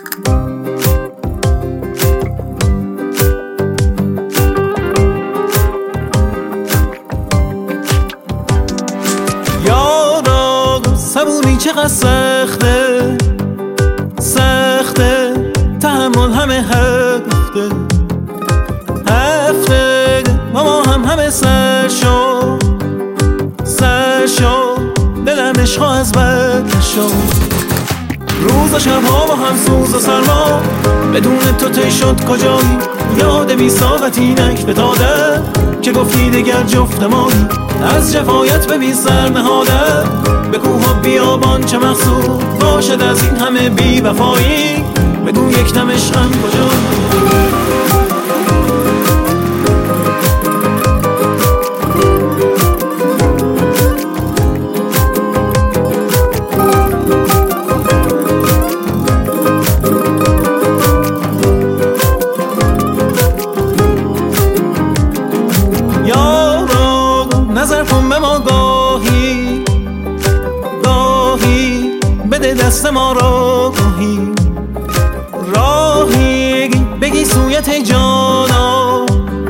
یارا صبوری چقدر سخته سخته، تحمل همه هفته هفته، ما همه سر شو دلم عشقا از بد نشو. روز و شبها با هم سوز و سرما، بدون تو تی شد کجایی؟ یاد بی ساقتی نک بتاده که گفتی دگر جفت مایی. از جفایت به بی سر نهاده، به کوه و بیابان چه مقصود باشد از این همه بی وفایی؟ بگو یک دم عشقم کجایی؟ نظر کن به ما گاهی بده دست ما را راهی بگی سویت جانا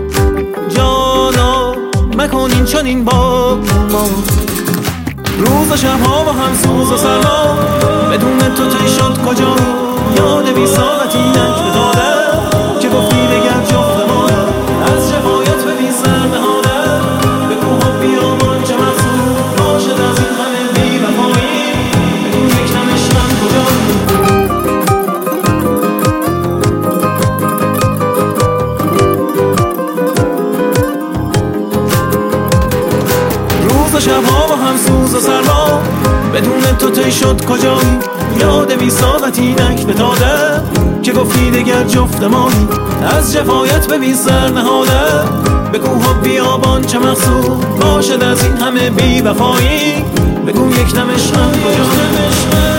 مکن این چنین با ما. روز و شبها با هم سوز و سرما، بدون تو تی شد کجا؟ یاد بی ساقتی نک بتاده که گفتی دگر جفت ما. از جفایت به بی سر نهاده، به کوه و بیابان چه مقصود باشد از این همه بی وفایی؟ بگو یک دم عشقم کجایی؟ روز و شبها با هم سوز و سرما، بدون تو تی شد کجایی؟ یاد بی ساقتی نک بتاده که گفتی دگر جفت مایی. از جفایت به بی سر نهاده، به کوه و بیابان چه مقصود باشد از این همه بی وفایی؟ بگو یک دم عشقم کجایی؟